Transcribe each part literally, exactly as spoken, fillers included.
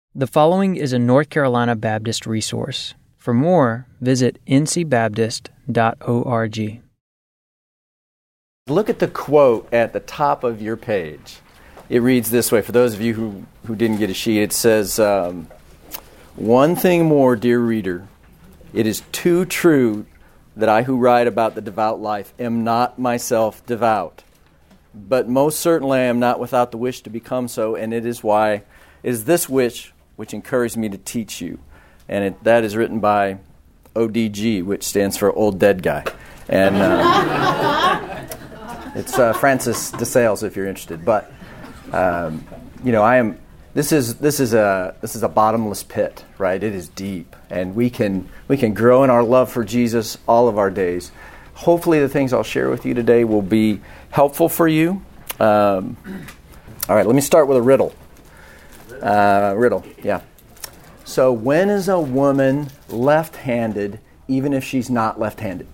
The following is a North Carolina Baptist resource. For more, visit n c baptist dot org. Look at the quote at the top of your page. It reads this way. For those of you who, who didn't get a sheet, it says, um, "One thing more, dear reader, it is too true that I who write about the devout life am not myself devout. But most certainly I am not without the wish to become so, and it is why, it is this wish which encouraged me to teach you." And it, that is written by O D G, which stands for Old Dead Guy. And uh, it's uh, Francis de Sales, if you're interested. But um, you know, I am. This is this is a this is a bottomless pit, right? It is deep, and we can we can grow in our love for Jesus all of our days. Hopefully, the things I'll share with you today will be helpful for you. Um, all right, let me start with a riddle. Uh, riddle, yeah. So, when is a woman left-handed, even if she's not left-handed?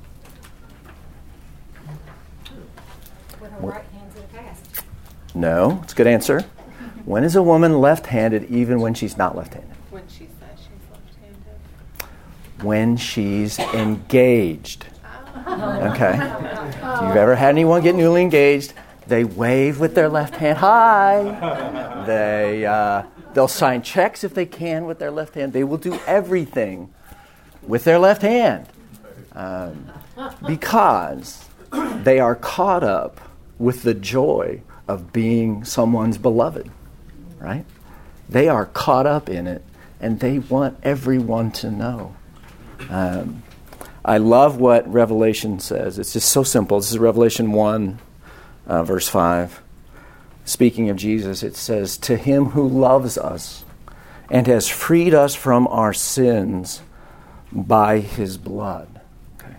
When her right hand's in a cast. No, it's a good answer. When is a woman left-handed, even when she's not left-handed? When she says she's left-handed. When she's engaged. Okay. If you've ever had anyone get newly engaged, they wave with their left hand. Hi. They uh, they'll sign checks if they can with their left hand. They will do everything with their left hand um, because they are caught up with the joy of being someone's beloved. Right? They are caught up in it, and they want everyone to know. Um, I love what Revelation says. It's just so simple. This is Revelation one, uh, verse five. Speaking of Jesus, it says, "To him who loves us and has freed us from our sins by his blood." Okay.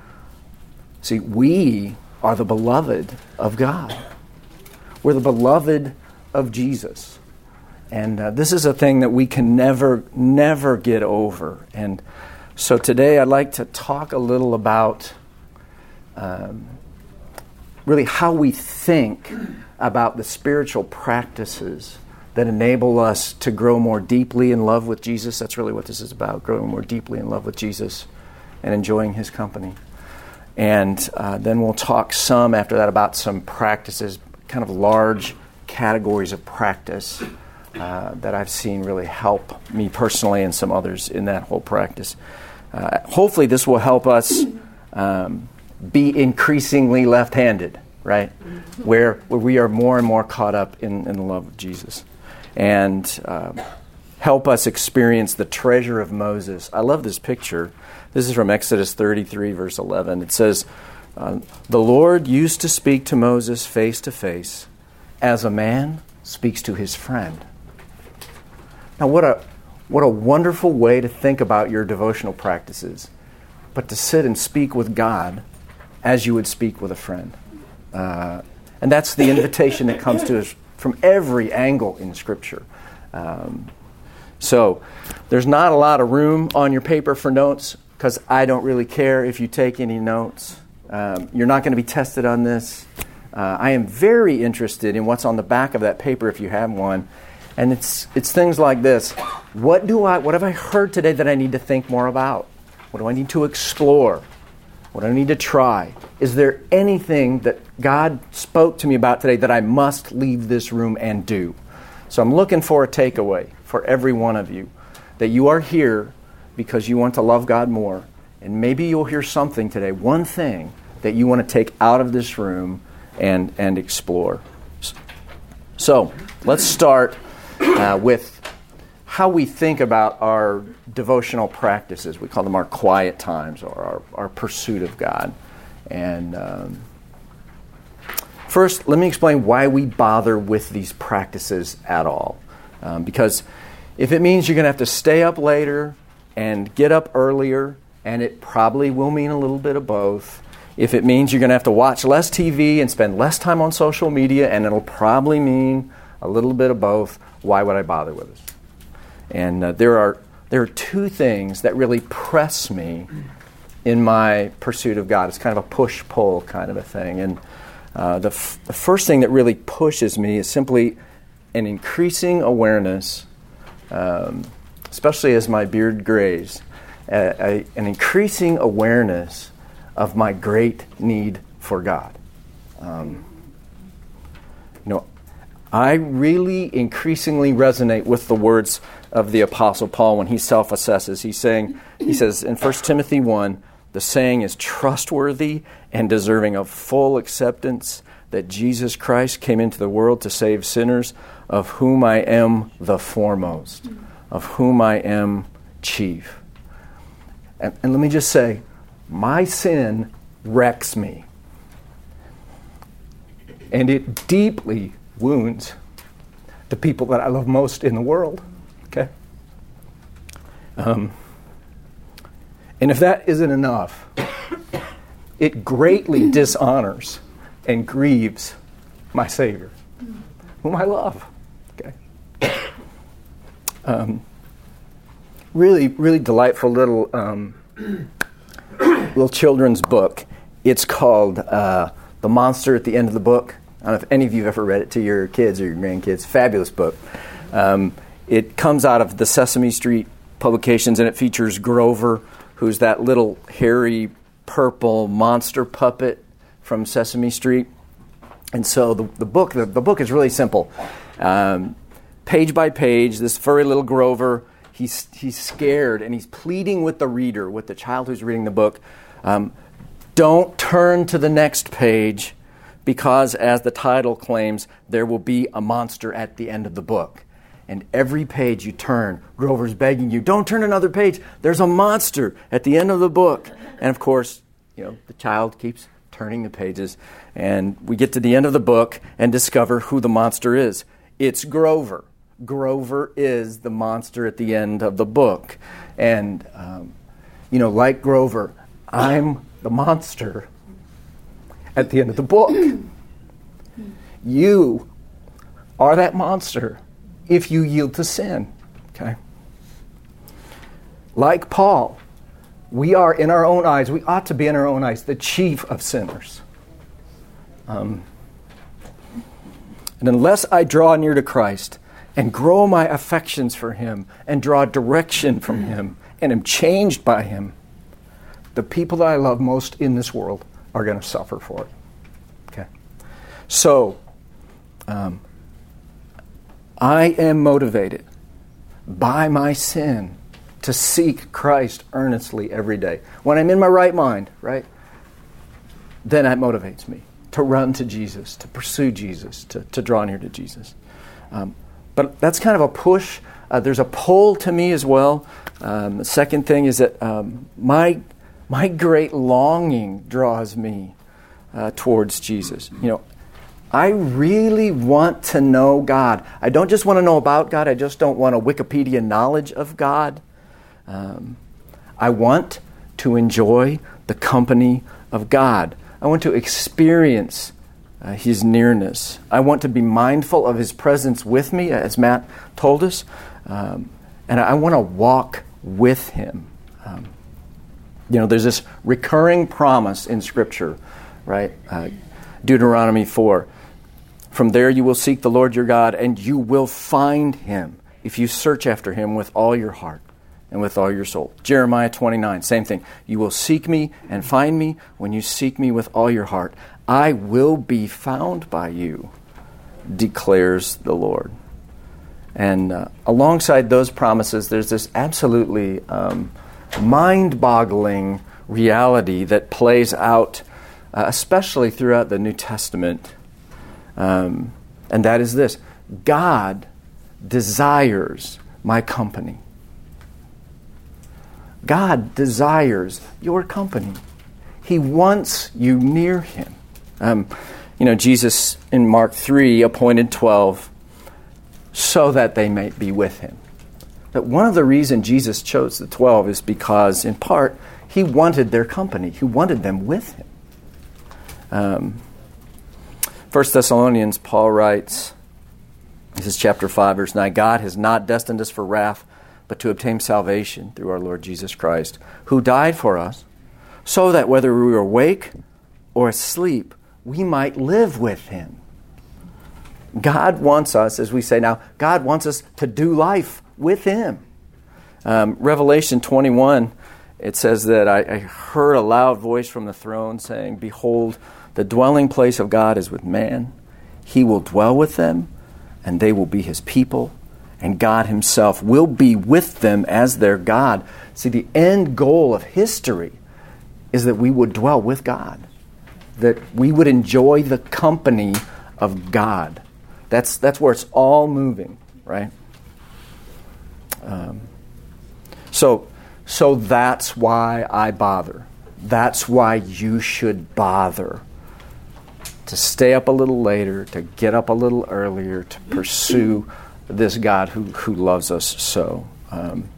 See, we are the beloved of God. We're the beloved of Jesus. And uh, this is a thing that we can never, never get over. And so today I'd like to talk a little about um, really how we think about the spiritual practices that enable us to grow more deeply in love with Jesus. That's really what this is about, growing more deeply in love with Jesus and enjoying his company. And uh, then we'll talk some after that about some practices, kind of large categories of practice uh, that I've seen really help me personally and some others in that whole practice. Uh, hopefully this will help us um, be increasingly left-handed, right? Where, where we are more and more caught up in, in the love of Jesus. And uh, help us experience the treasure of Moses. I love this picture. This is from Exodus thirty-three, verse eleven. It says, uh, "The Lord used to speak to Moses face to face as a man speaks to his friend." Now what a What a wonderful way to think about your devotional practices, but to sit and speak with God as you would speak with a friend. Uh, and that's the invitation that comes to us from every angle in Scripture. Um, so there's not a lot of room on your paper for notes, because I don't really care if you take any notes. Um, you're not going to be tested on this. Uh, I am very interested in what's on the back of that paper if you have one. And it's it's things like this. What do I what have I heard today that I need to think more about? What do I need to explore? What do I need to try? Is there anything that God spoke to me about today that I must leave this room and do? So I'm looking for a takeaway for every one of you, that you are here because you want to love God more. And maybe you'll hear something today, one thing that you want to take out of this room and, and explore. So let's start Uh, with how we think about our devotional practices. We call them our quiet times or our, our pursuit of God. And um, first, let me explain why we bother with these practices at all. Um, because if it means you're going to have to stay up later and get up earlier, and it probably will mean a little bit of both. If it means you're going to have to watch less T V and spend less time on social media, and it'll probably mean a little bit of both, why would I bother with it? And uh, there are there are two things that really press me in my pursuit of God. It's kind of a push-pull kind of a thing. And uh, the, f- the first thing that really pushes me is simply an increasing awareness um, especially as my beard grays, a, a, an increasing awareness of my great need for God. Um, you know, I really increasingly resonate with the words of the Apostle Paul when he self-assesses. He's saying, he says in First Timothy one, the saying is trustworthy and deserving of full acceptance that Jesus Christ came into the world to save sinners, of whom I am the foremost, of whom I am chief. And, and let me just say, my sin wrecks me. And it deeply wounds the people that I love most in the world. Okay? Um, and if that isn't enough, it greatly dishonors and grieves my Savior, whom I love. Okay? Um, really, really delightful little um, little children's book. It's called uh, The Monster at the End of the Book. I don't know if any of you have ever read it to your kids or your grandkids. Fabulous book. Um, it comes out of the Sesame Street publications, and it features Grover, who's that little hairy purple monster puppet from Sesame Street. And so the, the book the, the book is really simple. Um, page by page, this furry little Grover, he's he's scared, and he's pleading with the reader, with the child who's reading the book, um, don't turn to the next page, because as the title claims, there will be a monster at the end of the book. And every page you turn, Grover's begging you, don't turn another page. There's a monster at the end of the book. And of course, you know, the child keeps turning the pages, and we get to the end of the book and discover who the monster is. It's Grover. Grover is the monster at the end of the book. And, um, you know, like Grover, I'm the monster at the end of the book. You are that monster if you yield to sin. Okay? Like Paul, we are in our own eyes, we ought to be in our own eyes, the chief of sinners. Um, and unless I draw near to Christ and grow my affections for Him and draw direction from Him and am changed by Him, the people that I love most in this world are going to suffer for it. Okay? So, um, I am motivated by my sin to seek Christ earnestly every day. When I'm in my right mind, right, then that motivates me to run to Jesus, to pursue Jesus, to, to draw near to Jesus. Um, but that's kind of a push. Uh, there's a pull to me as well. Um, the second thing is that um, my my great longing draws me uh, towards Jesus. You know, I really want to know God. I don't just want to know about God. I just don't want a Wikipedia knowledge of God. Um, I want to enjoy the company of God. I want to experience uh, His nearness. I want to be mindful of His presence with me, as Matt told us. Um, and I want to walk with Him. Um, you know, there's this recurring promise in Scripture, right? Uh, Deuteronomy four. From there you will seek the Lord your God, and you will find Him if you search after Him with all your heart and with all your soul. Jeremiah twenty-nine, same thing. You will seek me and find me when you seek me with all your heart. I will be found by you, declares the Lord. And uh, alongside those promises, there's this absolutely um, mind-boggling reality that plays out, uh, especially throughout the New Testament. Um, and that is this: God desires my company. God desires your company. He wants you near Him. Um, you know, Jesus in Mark three appointed twelve so that they might be with Him. But one of the reasons Jesus chose the twelve is because, in part, He wanted their company. He wanted them with Him. Um, First Thessalonians, Paul writes, this is chapter five, verse nine, God has not destined us for wrath, but to obtain salvation through our Lord Jesus Christ, who died for us, so that whether we were awake or asleep, we might live with Him. God wants us, as we say now, God wants us to do life with him. Um, Revelation twenty-one, it says that I, I heard a loud voice from the throne saying, "Behold, the dwelling place of God is with man. He will dwell with them, and they will be his people, and God himself will be with them as their God." See, the end goal of history is that we would dwell with God, that we would enjoy the company of God. That's that's where it's all moving, right? Um, so, so that's why I bother. That's why you should bother. To stay up a little later, to get up a little earlier, to pursue this God who, who loves us so. Um,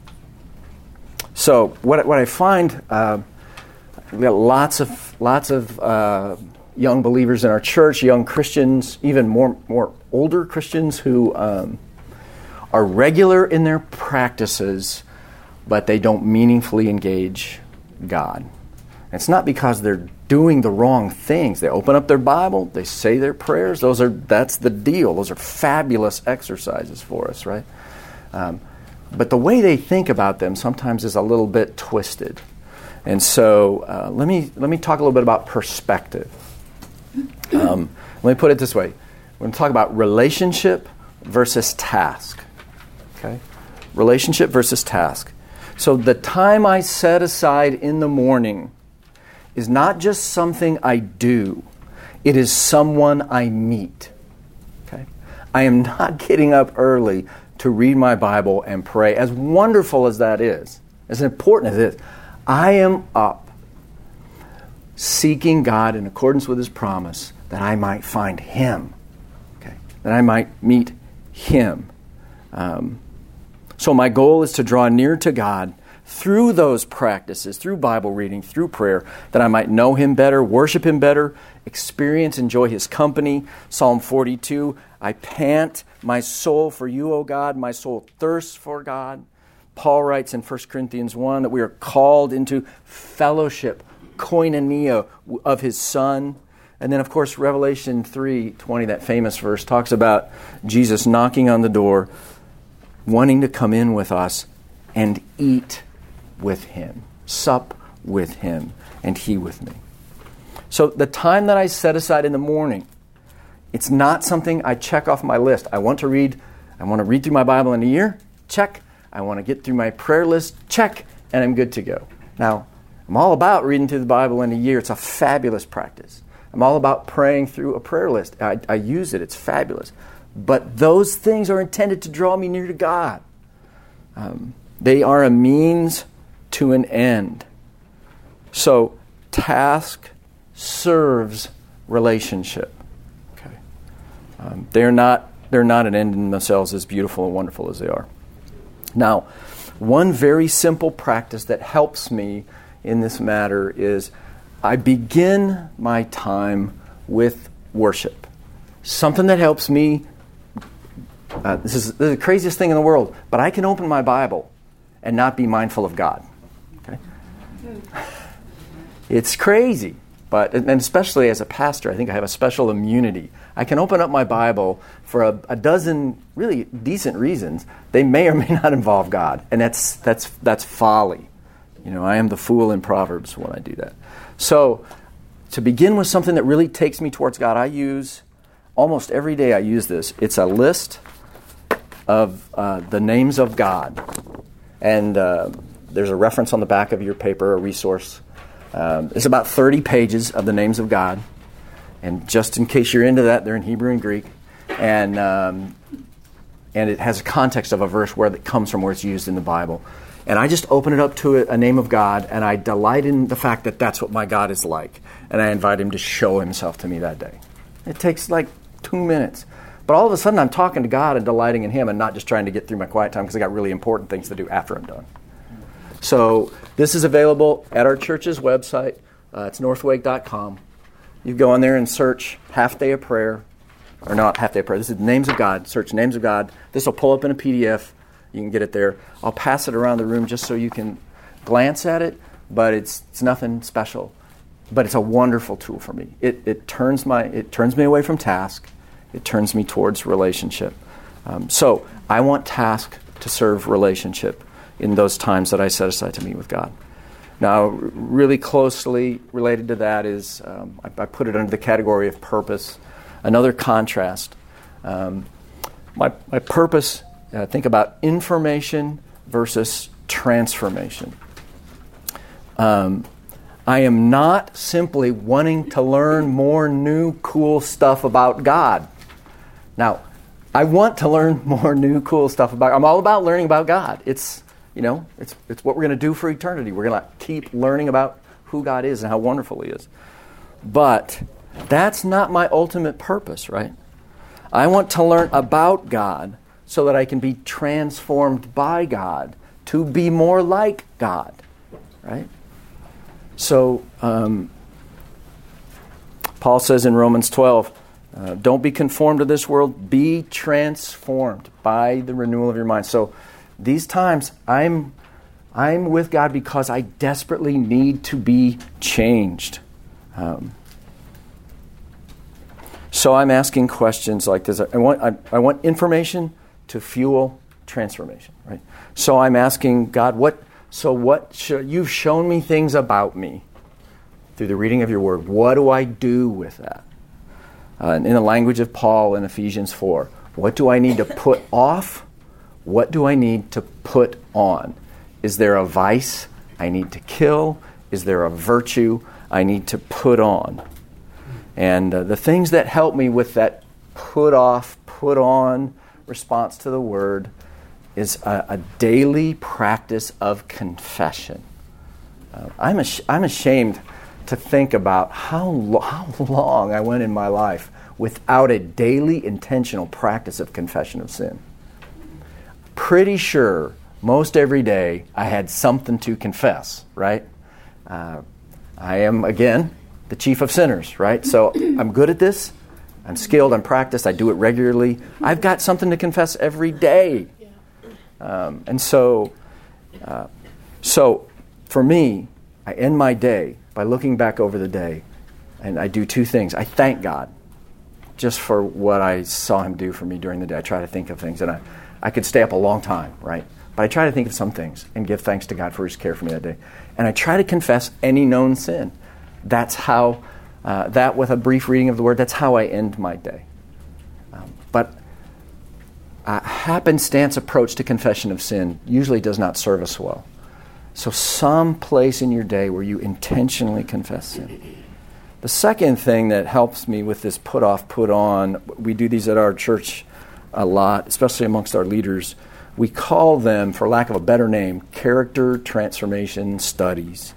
so what what I find, uh, we got lots of lots of uh, young believers in our church, young Christians, even more more older Christians who um, are regular in their practices, but they don't meaningfully engage God. It's not because they're doing the wrong things. They open up their Bible, they say their prayers. Those are that's the deal. Those are fabulous exercises for us, right? Um, but the way they think about them sometimes is a little bit twisted. And so uh, let me let me talk a little bit about perspective. Um, let me put it this way: we're going to talk about relationship versus task. Okay, relationship versus task. So the time I set aside in the morning is not just something I do. It is someone I meet. Okay? I am not getting up early to read my Bible and pray, as wonderful as that is, as important as it is. I am up seeking God in accordance with his promise that I might find him, okay? That I might meet him. Um, so my goal is to draw near to God through those practices, through Bible reading, through prayer, that I might know him better, worship him better, experience, enjoy his company. Psalm forty-two, I pant my soul for you, O God. My soul thirsts for God. Paul writes in First Corinthians one that we are called into fellowship, koinonia, of his Son. And then, of course, Revelation three twenty, that famous verse, talks about Jesus knocking on the door, wanting to come in with us and eat with him, sup with him, and he with me. So the time that I set aside in the morning, it's not something I check off my list. I want to read, I want to read through my Bible in a year, check. I want to get through my prayer list, check, and I'm good to go. Now, I'm all about reading through the Bible in a year. It's a fabulous practice. I'm all about praying through a prayer list. I, I use it. It's fabulous. But those things are intended to draw me near to God. Um, they are a means to an end. So, task serves relationship. Okay, um, they're not they're not an end in themselves, as beautiful and wonderful as they are. Now, one very simple practice that helps me in this matter is I begin my time with worship. Something that helps me. Uh, this, is, this is the craziest thing in the world, but I can open my Bible and not be mindful of God. Okay? It's crazy, but and especially as a pastor, I think I have a special immunity. I can open up my Bible for a, a dozen really decent reasons. They may or may not involve God, and that's that's that's folly. You know, I am the fool in Proverbs when I do that. So, to begin with something that really takes me towards God, I use almost every day. I use this. It's a list of uh, the names of God. And uh, there's a reference on the back of your paper, a resource. Um, it's about thirty pages of the names of God. And just in case you're into that, they're in Hebrew and Greek. And um, and it has a context of a verse where it comes from, where it's used in the Bible. And I just open it up to a, a name of God, and I delight in the fact that that's what my God is like. And I invite him to show himself to me that day. It takes like two minutes. But all of a sudden, I'm talking to God and delighting in him and not just trying to get through my quiet time because I got really important things to do after I'm done. So this is available at our church's website. Uh, it's northwake dot com. You go on there and search Half Day of Prayer. Or not Half Day of Prayer. This is Names of God. Search Names of God. This will pull up in a P D F. You can get it there. I'll pass it around the room just so you can glance at it. But it's it's nothing special. But it's a wonderful tool for me. It it turns my it turns me away from task. It turns me towards relationship. Um, so I want task to serve relationship in those times that I set aside to meet with God. Now, really closely related to that is, um, I, I put it under the category of purpose. Another contrast. Um, my, my purpose, uh, think about information versus transformation. Um, I am not simply wanting to learn more new, cool stuff about God. Now, I want to learn more new, cool stuff about. I'm all about learning about God. It's, you know, it's it's what we're going to do for eternity. We're going to keep learning about who God is and how wonderful He is. But that's not my ultimate purpose, right? I want to learn about God so that I can be transformed by God to be more like God, right? So, um, Paul says in Romans twelve, uh, don't be conformed to this world, be transformed by the renewal of your mind. So, these times, I'm, I'm with God because I desperately need to be changed. Um, so, I'm asking questions like this. I want, I, I want information to fuel transformation, right? So, I'm asking God, what... So what should, you've shown me things about me through the reading of your word. What do I do with that? Uh, in the language of Paul in Ephesians four, what do I need to put off? What do I need to put on? Is there a vice I need to kill? Is there a virtue I need to put on? And uh, the things that help me with that put off, put on response to the word is a, a daily practice of confession. Uh, I'm ash- I'm ashamed to think about how, lo- how long I went in my life without a daily intentional practice of confession of sin. Pretty sure most every day I had something to confess, right? Uh, I am, again, the chief of sinners, right? So I'm good at this. I'm skilled. I'm practiced. I do it regularly. I've got something to confess every day. Um, and so, uh, so for me, I end my day by looking back over the day, and I do two things. I thank God just for what I saw Him do for me during the day. I try to think of things, and I, I could stay up a long time, right? But I try to think of some things and give thanks to God for His care for me that day. And I try to confess any known sin. That's how, uh, that with a brief reading of the Word, that's how I end my day. Um, but a happenstance approach to confession of sin usually does not serve us well. So some place in your day where you intentionally confess sin. The second thing that helps me with this put off, put on, we do these at our church a lot, especially amongst our leaders. We call them, for lack of a better name, character transformation studies.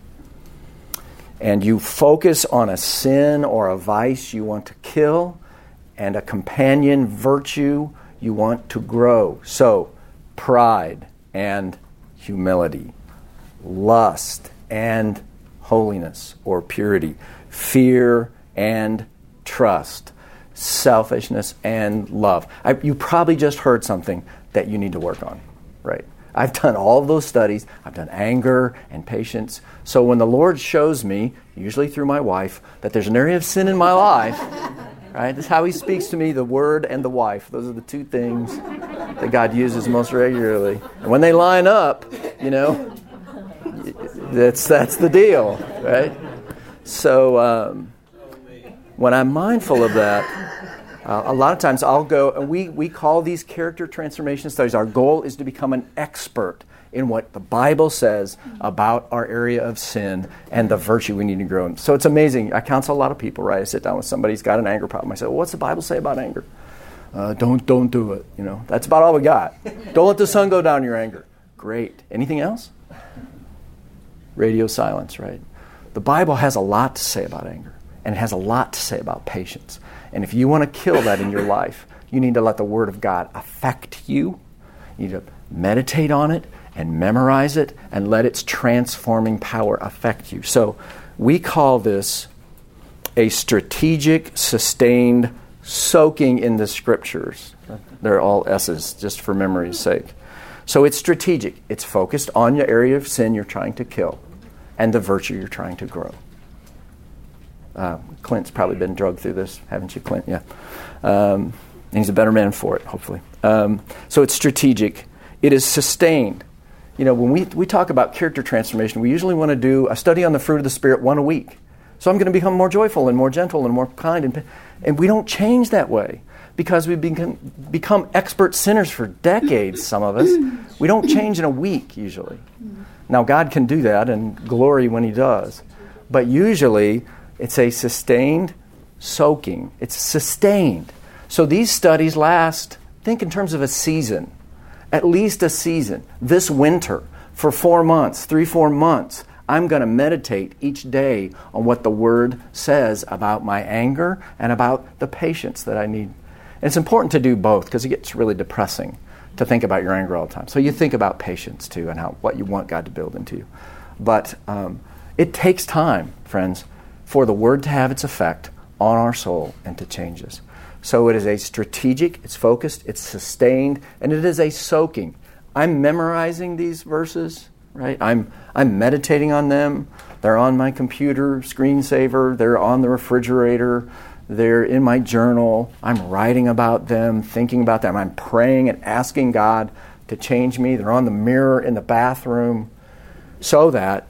And you focus on a sin or a vice you want to kill and a companion virtue you want to grow. So, pride and humility, lust and holiness or purity, fear and trust, selfishness and love. I, you probably just heard something that you need to work on, right? I've done all of those studies. I've done anger and patience. So when the Lord shows me, usually through my wife, that there's an area of sin in my life, right? That's how He speaks to me, the Word and the wife. Those are the two things that God uses most regularly. And when they line up, you know, that's that's the deal, right? So um, when I'm mindful of that, uh, a lot of times I'll go, and we, we call these character transformation studies. Our goal is to become an expert in what the Bible says about our area of sin and the virtue we need to grow in. So it's amazing. I counsel a lot of people, right? I sit down with somebody who's got an anger problem. I say, well, what's the Bible say about anger? Uh, don't don't do it. You know, that's about all we got. Don't let the sun go down your anger. Great. Anything else? Radio silence, right? The Bible has a lot to say about anger, and it has a lot to say about patience. And if you want to kill that in your life, you need to let the Word of God affect you. You need to meditate on it and memorize it and let its transforming power affect you. So we call this a strategic, sustained soaking in the Scriptures. They're all S's, just for memory's sake. So it's strategic. It's focused on your area of sin you're trying to kill and the virtue you're trying to grow. Uh, Clint's probably been drugged through this, haven't you, Clint? Yeah. Um, and he's a better man for it, hopefully. Um, so it's strategic. It is sustained. You know, when we, we talk about character transformation, we usually want to do a study on the fruit of the Spirit one a week. So I'm going to become more joyful and more gentle and more kind. And, and we don't change that way because we've become, become expert sinners for decades, some of us. We don't change in a week, usually. Now, God can do that, and glory when He does. But usually, it's a sustained soaking. It's sustained. So these studies last, think in terms of a season. At least a season. This winter, for four months, three, four months, I'm going to meditate each day on what the Word says about my anger and about the patience that I need. And it's important to do both because it gets really depressing to think about your anger all the time. So you think about patience too and how what you want God to build into you. But um, it takes time, friends, for the Word to have its effect on our soul and to change us. So it is a strategic, it's focused, it's sustained, and it is a soaking. I'm memorizing these verses, right? I'm I'm meditating on them. They're on my computer screensaver. They're on the refrigerator. They're in my journal. I'm writing about them, thinking about them. I'm praying and asking God to change me. They're on the mirror in the bathroom so that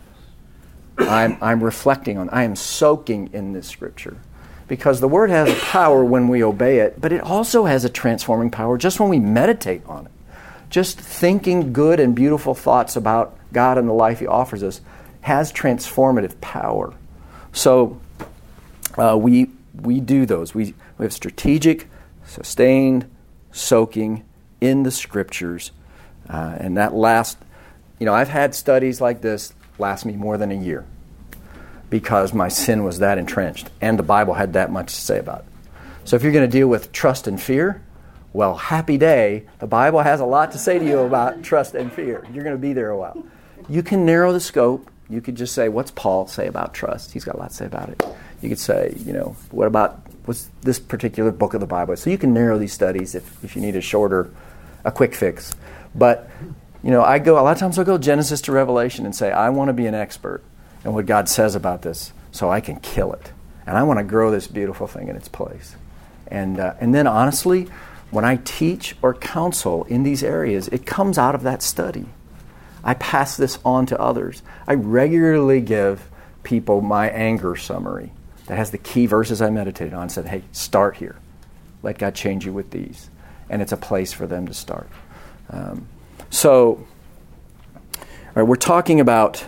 I'm I'm reflecting on, I am soaking in this Scripture. Because the Word has a power when we obey it, but it also has a transforming power just when we meditate on it. Just thinking good and beautiful thoughts about God and the life He offers us has transformative power. So uh, we we do those. We, we have strategic, sustained, soaking in the Scriptures. Uh, and that lasts, you know, I've had studies like this last me more than a year. Because my sin was that entrenched, and the Bible had that much to say about it. So if you're going to deal with trust and fear, well, happy day. The Bible has a lot to say to you about trust and fear. You're going to be there a while. You can narrow the scope. You could just say, what's Paul say about trust? He's got a lot to say about it. You could say, you know, what about what's this particular book of the Bible? So you can narrow these studies if, if you need a shorter, a quick fix. But, you know, I go, a lot of times I'll go Genesis to Revelation and say, I want to be an expert and what God says about this, so I can kill it. And I want to grow this beautiful thing in its place. And uh, and then honestly, when I teach or counsel in these areas, it comes out of that study. I pass this on to others. I regularly give people my anger summary that has the key verses I meditated on and said, hey, start here. Let God change you with these. And it's a place for them to start. Um, so, all right, we're talking about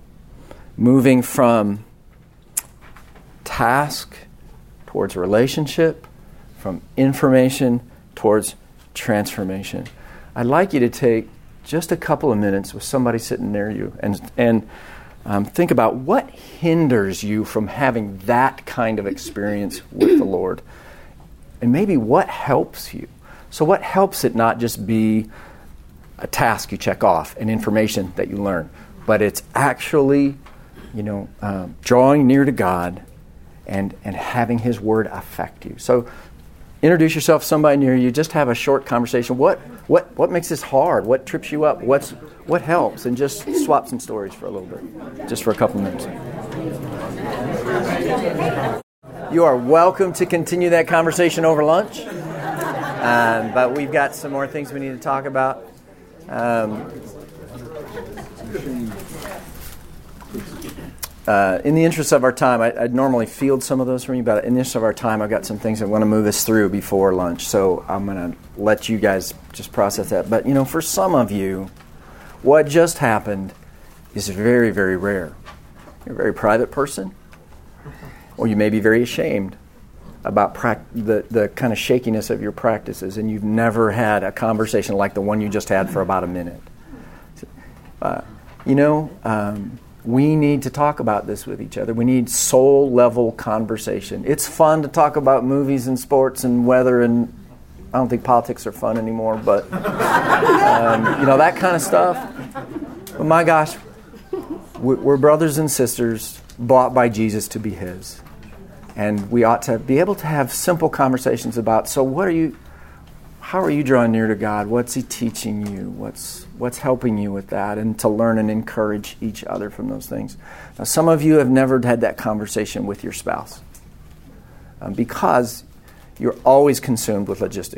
moving from task towards relationship, from information towards transformation. I'd like you to take just a couple of minutes with somebody sitting near you and and um, think about what hinders you from having that kind of experience with the Lord, and maybe what helps you. So what helps it not just be a task you check off and information that you learn, but it's actually you know, um, drawing near to God and, and having His Word affect you. So introduce yourself to somebody near you. Just have a short conversation. What what what makes this hard? What trips you up? What's what helps? And just swap some stories for a little bit, just for a couple minutes. You are welcome to continue that conversation over lunch. Um, but we've got some more things we need to talk about. Um, Uh, in the interest of our time, I, I'd normally field some of those from you, but in the interest of our time, I've got some things I want to move us through before lunch, so I'm going to let you guys just process that. But, you know, for some of you, what just happened is very, very rare. You're a very private person, or you may be very ashamed about pra- the, the kind of shakiness of your practices, and you've never had a conversation like the one you just had for about a minute. Uh, you know... Um, We need to talk about this with each other. We need soul-level conversation. It's fun to talk about movies and sports and weather, and I don't think politics are fun anymore, but, um, you know, that kind of stuff. But my gosh, we're brothers and sisters bought by Jesus to be His. And we ought to be able to have simple conversations about, so what are you... How are you drawing near to God? What's He teaching you? What's what's helping you with that? And to learn and encourage each other from those things. Now, some of you have never had that conversation with your spouse um, because you're always consumed with logistics.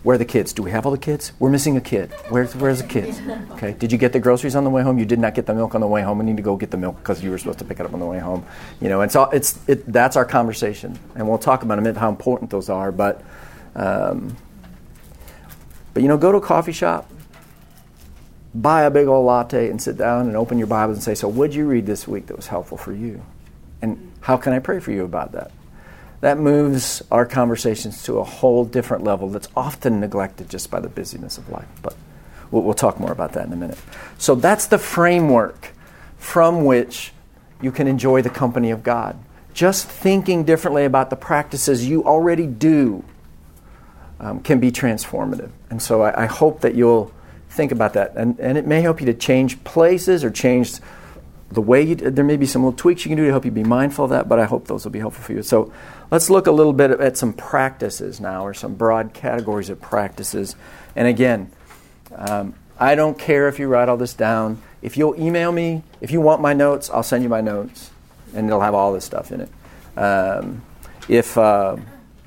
Where are the kids? Do we have all the kids? We're missing a kid. Where's where's the kids? Okay. Did you get the groceries on the way home? You did not get the milk on the way home. We need to go get the milk because you were supposed to pick it up on the way home. You know, and so it's it, that's our conversation, and we'll talk about in a minute how important those are. But, um, but you know, go to a coffee shop, buy a big old latte, and sit down and open your Bible and say, "So, what'd you read this week that was helpful for you? And how can I pray for you about that?" That moves our conversations to a whole different level that's often neglected just by the busyness of life. But we'll, we'll talk more about that in a minute. So that's the framework from which you can enjoy the company of God. Just thinking differently about the practices you already do um, can be transformative. And so I, I hope that you'll think about that. And, and it may help you to change places or change the way you, there may be some little tweaks you can do to help you be mindful of that, but I hope those will be helpful for you. So let's look a little bit at some practices now, or some broad categories of practices. And again, um, I don't care if you write all this down. If you'll email me, if you want my notes, I'll send you my notes, and it'll have all this stuff in it. Um, if, uh,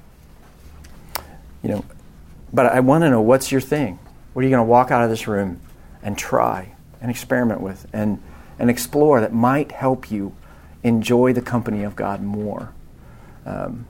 you know, but I want to know, what's your thing? What are you going to walk out of this room and try and experiment with and and explore that might help you enjoy the company of God more? Um,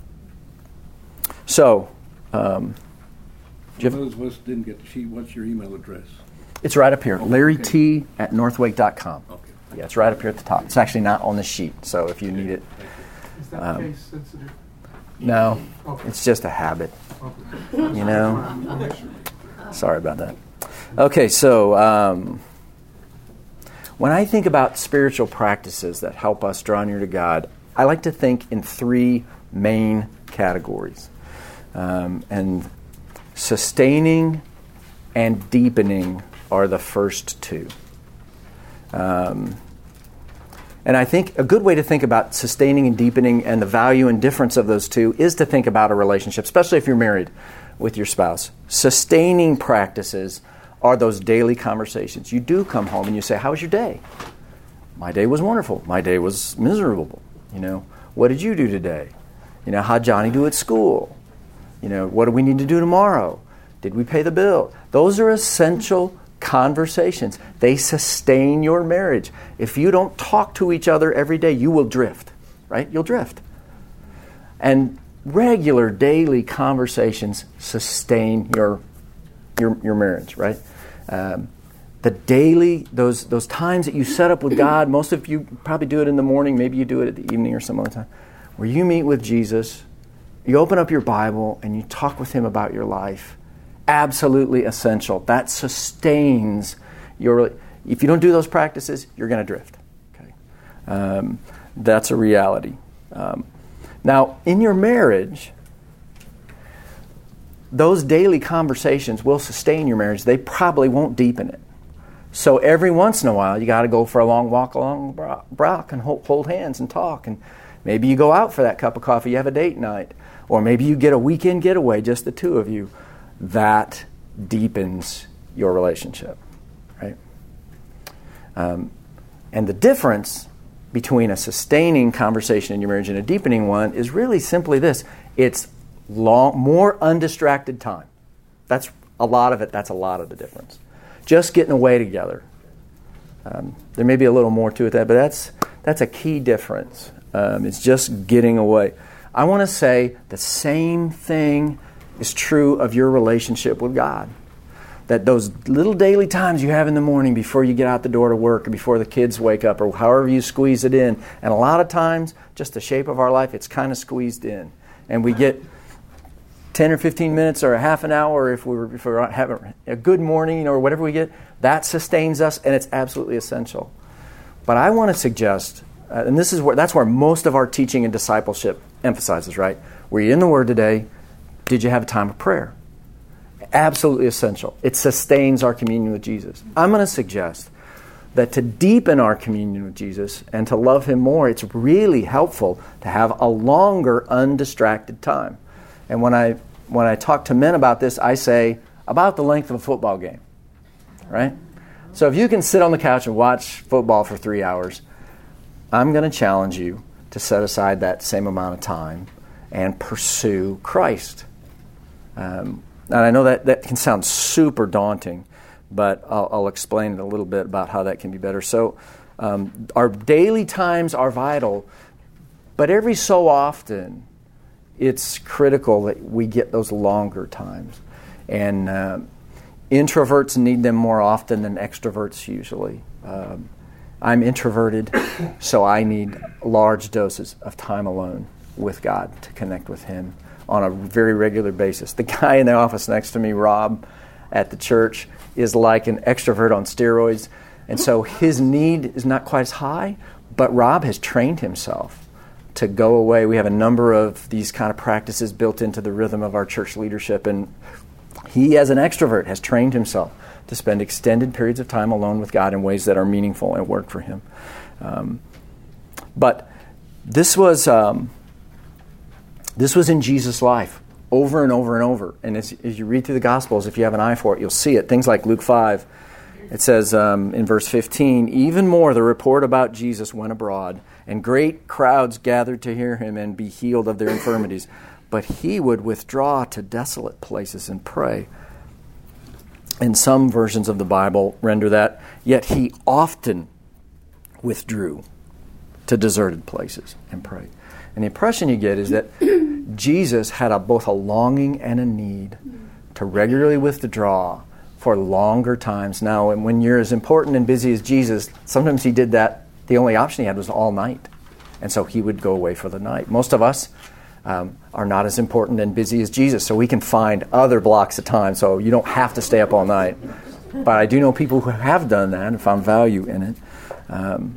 so, um, For those of us who didn't get the sheet, what's your email address? It's right up here, Larry T at northwake dot com. Okay. Yeah, it's right up here at the top. It's actually not on the sheet, so if you need it. Is that Um, case sensitive? No, Okay. it's just a habit, Okay. you know? Sorry about that. Okay, so um, when I think about spiritual practices that help us draw near to God, I like to think in three main categories. Um, and sustaining and deepening are the first two. Um, and I think a good way to think about sustaining and deepening and the value and difference of those two is to think about a relationship, especially if you're married with your spouse. Sustaining practices are those daily conversations. You do come home and you say, "How was your day?" "My day was wonderful." "My day was miserable." You know, "What did you do today?" You know, "How'd Johnny do at school?" You know, "What do we need to do tomorrow?" "Did we pay the bill?" Those are essential conversations. They sustain your marriage. If you don't talk to each other every day, you will drift, right? You'll drift. And regular daily conversations sustain your your, your marriage, right? Um, the daily, those those times that you set up with God, most of you probably do it in the morning, maybe you do it at the evening or some other time, where you meet with Jesus, you open up your Bible, and you talk with Him about your life. Absolutely essential. That sustains your... If you don't do those practices, you're going to drift. Okay, um, that's a reality. Um, now, in your marriage, those daily conversations will sustain your marriage. They probably won't deepen it. So every once in a while, you got to go for a long walk along Brock and hold, hold hands and talk. And maybe you go out for that cup of coffee. You have a date night. Or maybe you get a weekend getaway, just the two of you. That deepens your relationship, right? Um, and the difference between a sustaining conversation in your marriage and a deepening one is really simply this. It's long, more undistracted time. That's a lot of it. That's a lot of the difference. Just getting away together. Um, there may be a little more to it, that, but that's that's a key difference. Um, it's just getting away. I want to say the same thing is true of your relationship with God. That those little daily times you have in the morning before you get out the door to work or before the kids wake up or however you squeeze it in. And a lot of times, just the shape of our life, it's kind of squeezed in. And we get ten or fifteen minutes or a half an hour if we're, if we're having a good morning or whatever we get. That sustains us, and it's absolutely essential. But I want to suggest, uh, and this is where that's where most of our teaching and discipleship emphasizes, right? Were you in the Word today? Did you have a time of prayer? Absolutely essential. It sustains our communion with Jesus. I'm going to suggest that to deepen our communion with Jesus and to love Him more, it's really helpful to have a longer, undistracted time. And when I when I talk to men about this, I say about the length of a football game, right? So if you can sit on the couch and watch football for three hours, I'm going to challenge you to set aside that same amount of time and pursue Christ. Um, and I know that, that can sound super daunting, but I'll, I'll explain a little bit about how that can be better. So um, our daily times are vital, but every so often it's critical that we get those longer times. And uh, introverts need them more often than extroverts usually. Um, I'm introverted, so I need large doses of time alone with God to connect with Him on a very regular basis. The guy in the office next to me, Rob, at the church, is like an extrovert on steroids, and so his need is not quite as high, but Rob has trained himself to go away. We have a number of these kind of practices built into the rhythm of our church leadership, and he, as an extrovert, has trained himself to spend extended periods of time alone with God in ways that are meaningful and work for him. Um, but this was um, this was in Jesus' life over and over and over. And as, as you read through the Gospels, if you have an eye for it, you'll see it. Things like Luke five, it says um, in verse fifteen, "Even more the report about Jesus went abroad, and great crowds gathered to hear him and be healed of their infirmities. But he would withdraw to desolate places and pray." And some versions of the Bible render that, "Yet he often withdrew to deserted places and prayed." And the impression you get is that Jesus had a, both a longing and a need to regularly withdraw for longer times. Now, and when you're as important and busy as Jesus, sometimes he did that. The only option he had was all night. And so he would go away for the night. Most of us um, are not as important and busy as Jesus, so we can find other blocks of time, so you don't have to stay up all night. But I do know people who have done that and found value in it. Um,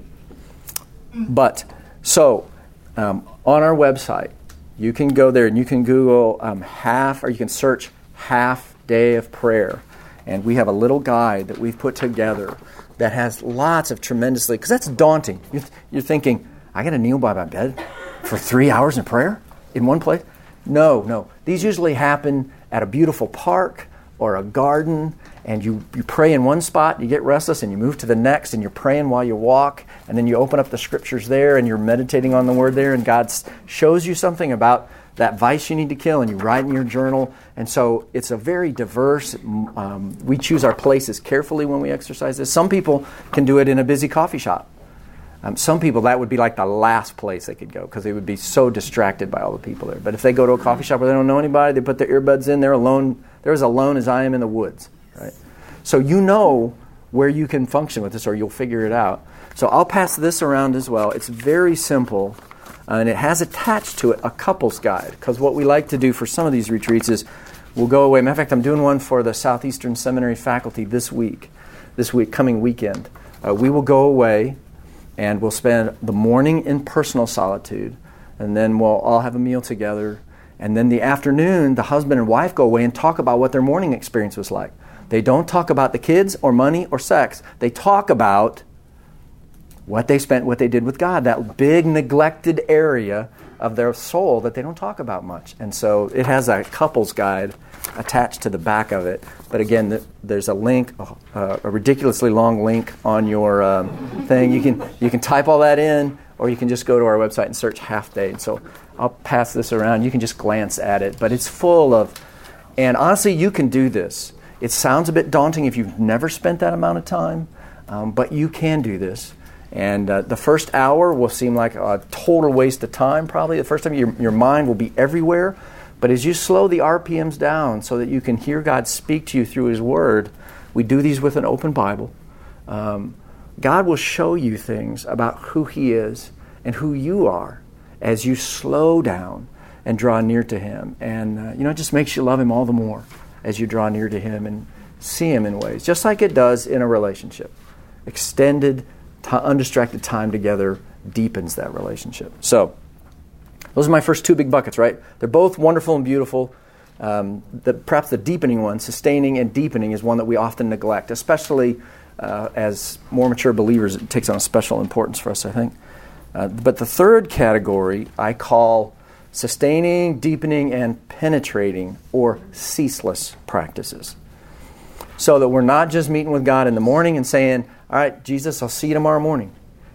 but, so, um, on our website, you can go there and you can Google um, half, or you can search half day of prayer. And we have a little guide that we've put together that has lots of tremendously, because that's daunting. You're, you're thinking, I got to kneel by my bed for three hours in prayer in one place? No, no. These usually happen at a beautiful park or a garden, and you, you pray in one spot, you get restless, and you move to the next, and you're praying while you walk, and then you open up the scriptures there, and you're meditating on the word there, and God shows you something about that vice you need to kill, and you write in your journal. And so it's a very diverse, um, we choose our places carefully when we exercise this. Some people can do it in a busy coffee shop. Um, some people, that would be like the last place they could go because they would be so distracted by all the people there. But if they go to a coffee shop where they don't know anybody, they put their earbuds in, they're alone. They're as alone as I am in the woods, right? So you know where you can function with this, or you'll figure it out. So I'll pass this around as well. It's very simple, uh, and it has attached to it a couples guide, because what we like to do for some of these retreats is we'll go away. Matter of fact, I'm doing one for the Southeastern Seminary faculty this week, this week, coming weekend. Uh, we will go away, and we'll spend the morning in personal solitude, and then we'll all have a meal together. And then the afternoon, the husband and wife go away and talk about what their morning experience was like. They don't talk about the kids or money or sex. They talk about what they spent, what they did with God, that big neglected area of their soul that they don't talk about much. And so it has a couples guide attached to the back of it. But again, th- there's a link, uh, a ridiculously long link on your um, thing. You can you can type all that in, or you can just go to our website and search half day. And so I'll pass this around. You can just glance at it. But it's full of, and honestly, you can do this. It sounds a bit daunting if you've never spent that amount of time, um, but you can do this. And uh, the first hour will seem like a total waste of time, probably. The first time your, your mind will be everywhere. But as you slow the R P Ms down so that you can hear God speak to you through His Word, we do these with an open Bible. Um, God will show you things about who He is and who you are as you slow down and draw near to Him. And, uh, you know, it just makes you love Him all the more as you draw near to Him and see Him in ways, just like it does in a relationship. Extended, t- undistracted time together deepens that relationship. So, those are my first two big buckets, right? They're both wonderful and beautiful. Um, the, perhaps the deepening one, sustaining and deepening, is one that we often neglect, especially uh, as more mature believers. It takes on a special importance for us, I think. Uh, but the third category I call sustaining, deepening, and penetrating, or ceaseless practices. So that we're not just meeting with God in the morning and saying, all right, Jesus, I'll see you tomorrow morning.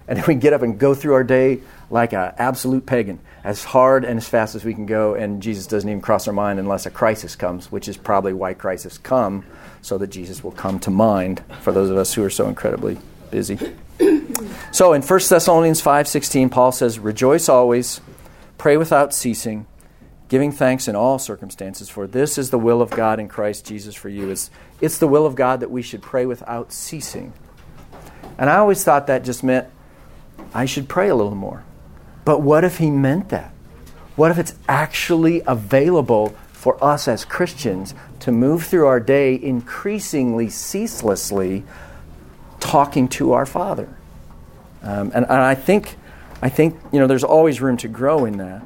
And then we get up and go through our day like an absolute pagan, as hard and as fast as we can go, and Jesus doesn't even cross our mind unless a crisis comes, which is probably why crises come, so that Jesus will come to mind for those of us who are so incredibly busy. So in First Thessalonians five sixteen, Paul says, "Rejoice always, pray without ceasing, giving thanks in all circumstances, for this is the will of God in Christ Jesus for you." It's, it's the will of God that we should pray without ceasing. And I always thought that just meant I should pray a little more. But what if he meant that? What if it's actually available for us as Christians to move through our day increasingly, ceaselessly, talking to our Father? Um, and, and I think, I think you know, there's always room to grow in that.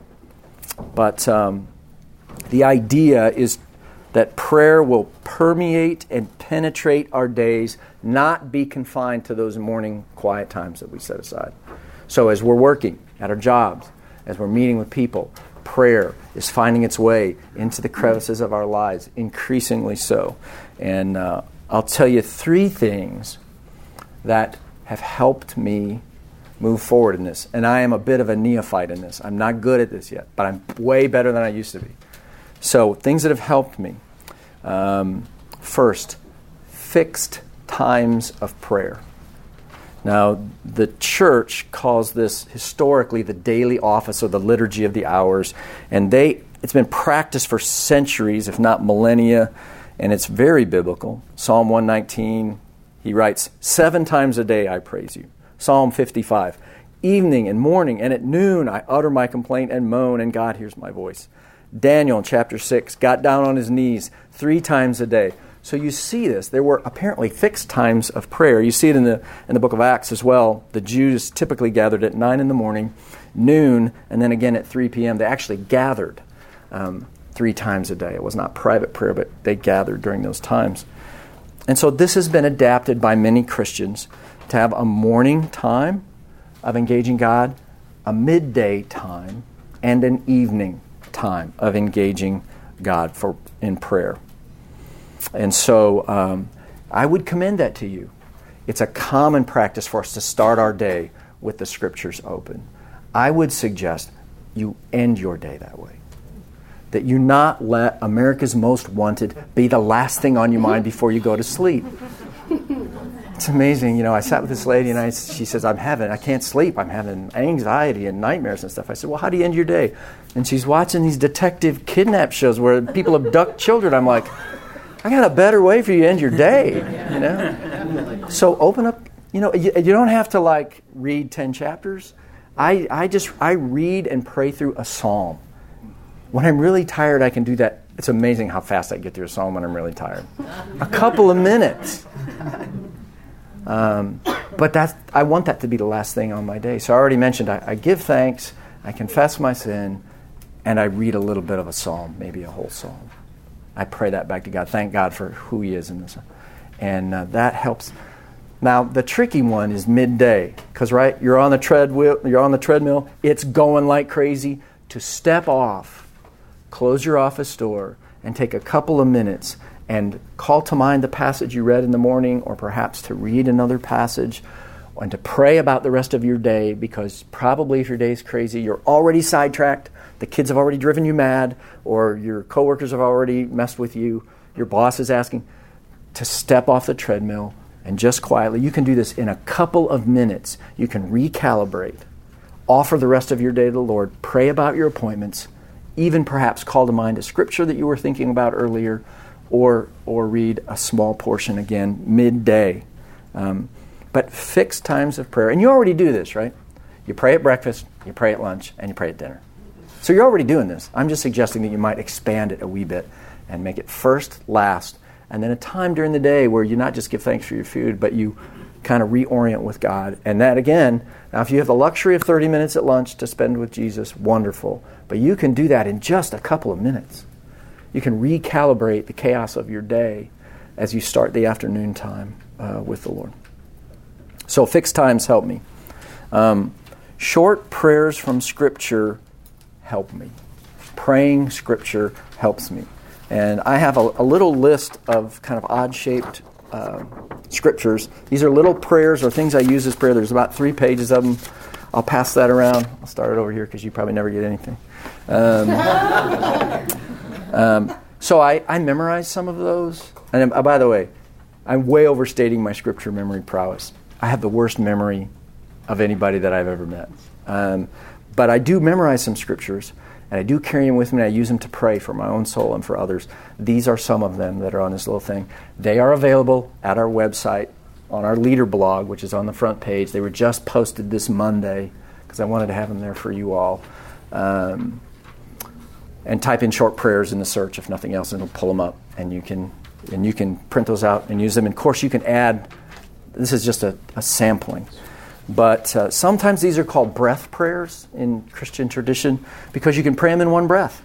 But um, the idea is that prayer will permeate and penetrate our days, not be confined to those morning quiet times that we set aside. So as we're working at our jobs, as we're meeting with people, prayer is finding its way into the crevices of our lives, increasingly so. And uh, I'll tell you three things that have helped me move forward in this. And I am a bit of a neophyte in this. I'm not good at this yet, but I'm way better than I used to be. So things that have helped me. Um, first, fixed times of prayer. Now, the church calls this historically the daily office or the liturgy of the hours. And they it's been practiced for centuries, if not millennia, and it's very biblical. Psalm one nineteen, he writes, "Seven times a day I praise you." Psalm fifty-five, "Evening and morning and at noon I utter my complaint and moan, and God hears my voice." Daniel in chapter six got down on his knees three times a day. So you see this. There were apparently fixed times of prayer. You see it in the in the book of Acts as well. The Jews typically gathered at nine in the morning, noon, and then again at three p.m. They actually gathered um, three times a day. It was not private prayer, but they gathered during those times. And so this has been adapted by many Christians to have a morning time of engaging God, a midday time, and an evening time of engaging God for in prayer. And so um, I would commend that to you. It's a common practice for us to start our day with the Scriptures open. I would suggest you end your day that way. That you not let America's Most Wanted be the last thing on your mind before you go to sleep. It's amazing. You know, I sat with this lady and I, she says, I'm having, I can't sleep. I'm having anxiety and nightmares and stuff. I said, well, how do you end your day? And she's watching these detective kidnap shows where people abduct children. I'm like, I got a better way for you to end your day, you know? So open up, you know, you, you don't have to like read ten chapters. I, I just, I read and pray through a psalm. When I'm really tired, I can do that. It's amazing how fast I get through a psalm when I'm really tired. A couple of minutes. Um, but that's, I want that to be the last thing on my day. So I already mentioned I, I give thanks, I confess my sin, and I read a little bit of a psalm, maybe a whole psalm. I pray that back to God. Thank God for who He is in this. And uh, that helps. Now, the tricky one is midday. Because, right, you're on the treadmill, you're on the treadmill, it's going like crazy. To step off, close your office door, and take a couple of minutes and call to mind the passage you read in the morning, or perhaps to read another passage, and to pray about the rest of your day, because probably if your day is crazy, you're already sidetracked, the kids have already driven you mad, or your coworkers have already messed with you, your boss is asking, to step off the treadmill and just quietly, you can do this in a couple of minutes. You can recalibrate, offer the rest of your day to the Lord, pray about your appointments, even perhaps call to mind a scripture that you were thinking about earlier, or or read a small portion again midday. Um, but fixed times of prayer. And you already do this, right? You pray at breakfast, you pray at lunch, and you pray at dinner. So you're already doing this. I'm just suggesting that you might expand it a wee bit and make it first, last, and then a time during the day where you not just give thanks for your food, but you kind of reorient with God. And that, again, now if you have the luxury of thirty minutes at lunch to spend with Jesus, wonderful. But you can do that in just a couple of minutes. You can recalibrate the chaos of your day as you start the afternoon time uh, with the Lord. So fixed times help me. Um, short prayers from Scripture help me. Praying Scripture helps me. And I have a, a little list of kind of odd-shaped uh, scriptures. These are little prayers or things I use as prayer. There's about three pages of them. I'll pass that around. I'll start it over here because you probably never get anything. Um, um, so I, I memorized some of those. And uh, by the way, I'm way overstating my scripture memory prowess. I have the worst memory of anybody that I've ever met. Um, but I do memorize some scriptures, and I do carry them with me, and I use them to pray for my own soul and for others. These are some of them that are on this little thing. They are available at our website, on our leader blog, which is on the front page. They were just posted this Monday, because I wanted to have them there for you all. Um, and type in short prayers in the search, if nothing else, and it'll pull them up, and you can and you can print those out and use them. And of course, you can add, this is just a, a sampling. But uh, sometimes these are called breath prayers in Christian tradition because you can pray them in one breath.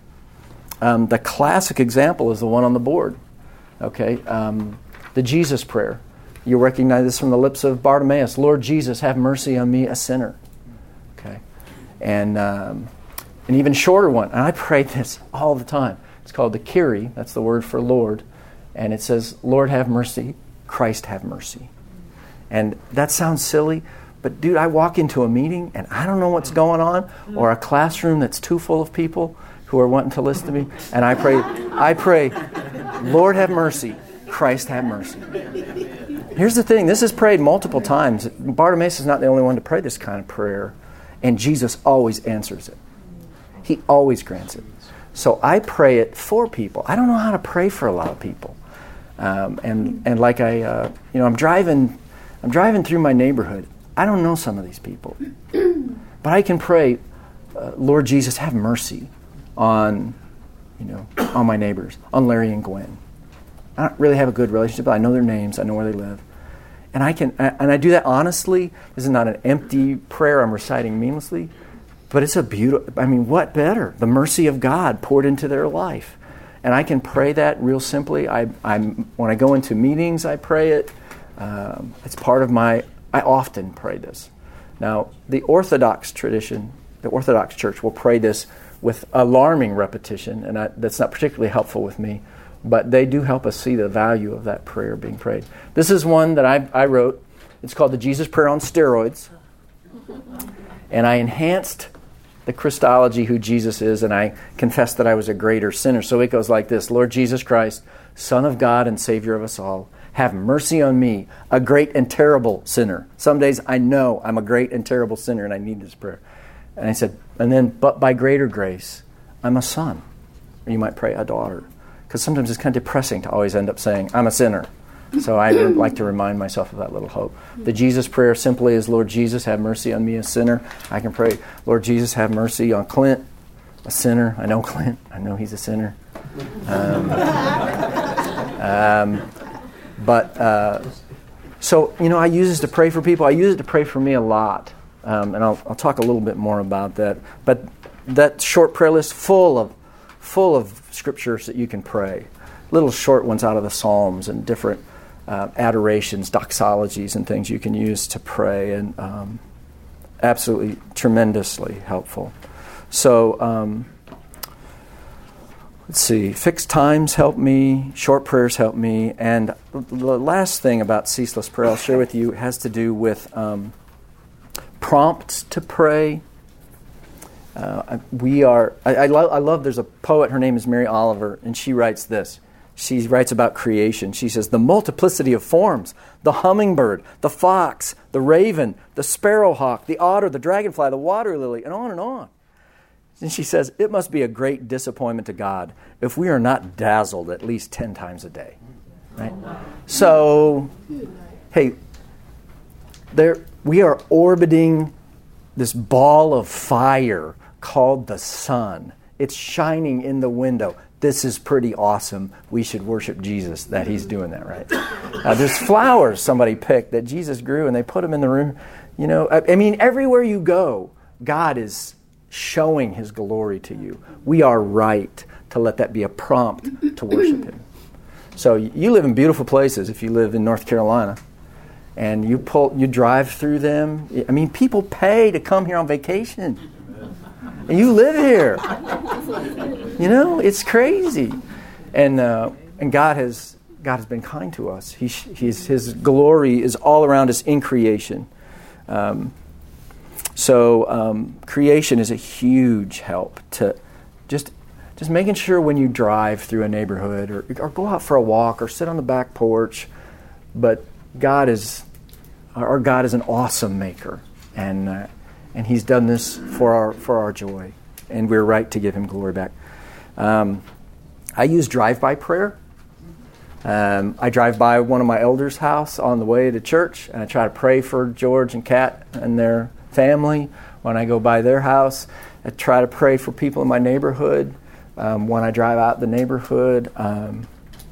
Um, the classic example is the one on the board. Okay, um, the Jesus prayer. You recognize this from the lips of Bartimaeus. Lord Jesus, have mercy on me, a sinner. Okay, and um, an even shorter one. And I pray this all the time. It's called the Kyrie. That's the word for Lord, and it says, Lord, have mercy. Christ, have mercy. And that sounds silly, but dude, I walk into a meeting and I don't know what's going on, or a classroom that's too full of people who are wanting to listen to me, and I pray, I pray, Lord have mercy, Christ have mercy. Here's the thing, this is prayed multiple times. Bartimaeus is not the only one to pray this kind of prayer, and Jesus always answers it. He always grants it. So I pray it for people. I don't know how to pray for a lot of people. Um, and, and like I, uh, you know, I'm driving... I'm driving through my neighborhood. I don't know some of these people. But I can pray, uh, Lord Jesus, have mercy on, you know, on my neighbors, on Larry and Gwen. I don't really have a good relationship, but I know their names, I know where they live. And I can, and I do that honestly. This is not an empty prayer I'm reciting meaninglessly, but it's a beautiful, I mean, what better? The mercy of God poured into their life. And I can pray that real simply. I, I'm when I go into meetings, I pray it. Um, it's part of my, I often pray this. Now, the Orthodox tradition, the Orthodox Church will pray this with alarming repetition, and I, that's not particularly helpful with me, but they do help us see the value of that prayer being prayed. This is one that I, I wrote. It's called the Jesus Prayer on Steroids. And I enhanced the Christology, who Jesus is, and I confessed that I was a greater sinner. So it goes like this: Lord Jesus Christ, Son of God and Savior of us all, have mercy on me, a great and terrible sinner. Some days I know I'm a great and terrible sinner and I need this prayer. And I said, and then, but by greater grace, I'm a son. Or you might pray a daughter. Because sometimes it's kind of depressing to always end up saying, I'm a sinner. So I like to remind myself of that little hope. The Jesus prayer simply is, Lord Jesus, have mercy on me, a sinner. I can pray, Lord Jesus, have mercy on Clint, a sinner. I know Clint. I know he's a sinner. Um, um, But, uh, so, you know, I use this to pray for people. I use it to pray for me a lot. Um, and I'll, I'll talk a little bit more about that. But that short prayer list full of, full of scriptures that you can pray. Little short ones out of the Psalms and different uh, adorations, doxologies, and things you can use to pray. And um, absolutely tremendously helpful. So, um, let's see, fixed times help me, short prayers help me, and the last thing about ceaseless prayer I'll share with you has to do with um, prompts to pray. Uh, we are, I, I, lo- I love, there's a poet, her name is Mary Oliver, and she writes this. She writes about creation. She says, the multiplicity of forms, the hummingbird, the fox, the raven, the sparrowhawk, the otter, the dragonfly, the water lily, and on and on. And she says, it must be a great disappointment to God if we are not dazzled at least ten times a day. Right? So, hey, there we are orbiting this ball of fire called the sun. It's shining in the window. This is pretty awesome. We should worship Jesus that he's doing that, right? Uh, there's flowers somebody picked that Jesus grew, and they put them in the room. You know, I, I mean, everywhere you go, God is showing his glory to you. We are right to let that be a prompt to worship him. So you live in beautiful places if you live in North Carolina, and you pull, you drive through them. I mean, people pay to come here on vacation, and you live here. You know, it's crazy. And uh, and God has God has been kind to us. He, he's, his glory is all around us in creation. Um, so um, creation is a huge help to just just making sure when you drive through a neighborhood or, or go out for a walk or sit on the back porch. But God is, our God is an awesome maker, and uh, and He's done this for our for our joy, and we're right to give Him glory back. Um, I use drive-by prayer. Um, I drive by one of my elders' house on the way to church, and I try to pray for George and Kat and their family. When I go by their house, I try to pray for people in my neighborhood. Um, when I drive out the neighborhood, um,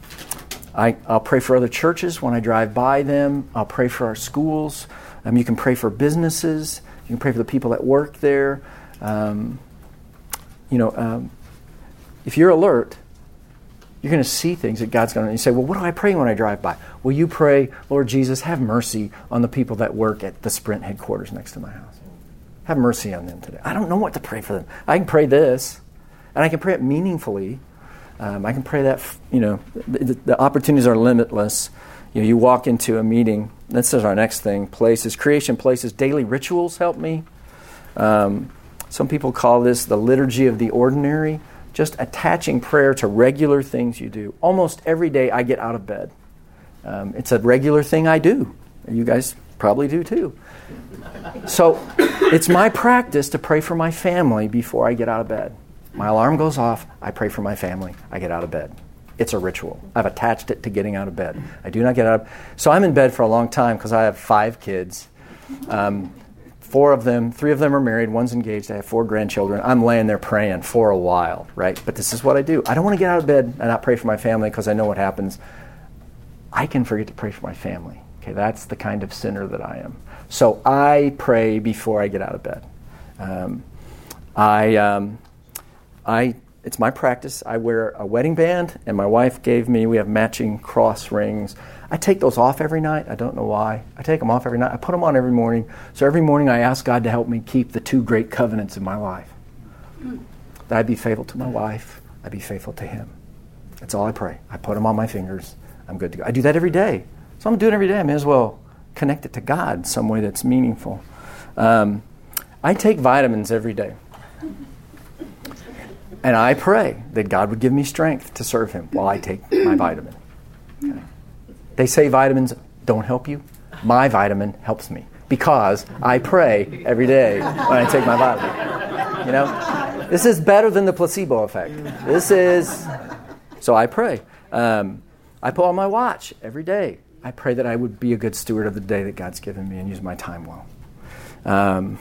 I, I'll pray for other churches when I drive by them. I'll pray for our schools. Um, you can pray for businesses. You can pray for the people that work there. Um, you know, um, if you're alert, you're going to see things that God's going to... You say, well, what do I pray when I drive by? Well, you pray, Lord Jesus, have mercy on the people that work at the Sprint headquarters next to my house. Have mercy on them today. I don't know what to pray for them. I can pray this, and I can pray it meaningfully. Um, I can pray that, you know, the, the opportunities are limitless. You know, you walk into a meeting. This is our next thing. Places, creation places, daily rituals help me. Um, some people call this the liturgy of the ordinary. Just attaching prayer to regular things you do. Almost every day I get out of bed. Um, it's a regular thing I do. You guys probably do too. So it's my practice to pray for my family before I get out of bed. My alarm goes off, I pray for my family, I get out of bed. It's a ritual. I've attached it to getting out of bed. I do not get out of... So I'm in bed for a long time because I have five kids. Um, Four of them, three of them are married, one's engaged, I have four grandchildren. I'm laying there praying for a while, right? But this is what I do. I don't want to get out of bed and not pray for my family because I know what happens. I can forget to pray for my family. Okay, that's the kind of sinner that I am. So I pray before I get out of bed. Um, I, um, I, it's my practice. I wear a wedding band, and my wife gave me, we have matching cross rings. I take those off every night. I don't know why. I take them off every night. I put them on every morning. So every morning I ask God to help me keep the two great covenants in my life. That I'd be faithful to my wife. I'd be faithful to Him. That's all I pray. I put them on my fingers. I'm good to go. I do that every day. So I'm doing it every day. I may as well connect it to God in some way that's meaningful. Um, I take vitamins every day. And I pray that God would give me strength to serve Him while I take my vitamin. Okay. They say vitamins don't help you. My vitamin helps me because I pray every day when I take my vitamin. You know, this is better than the placebo effect. This is, so I pray. Um, I put on my watch every day. I pray that I would be a good steward of the day that God's given me and use my time well. Um,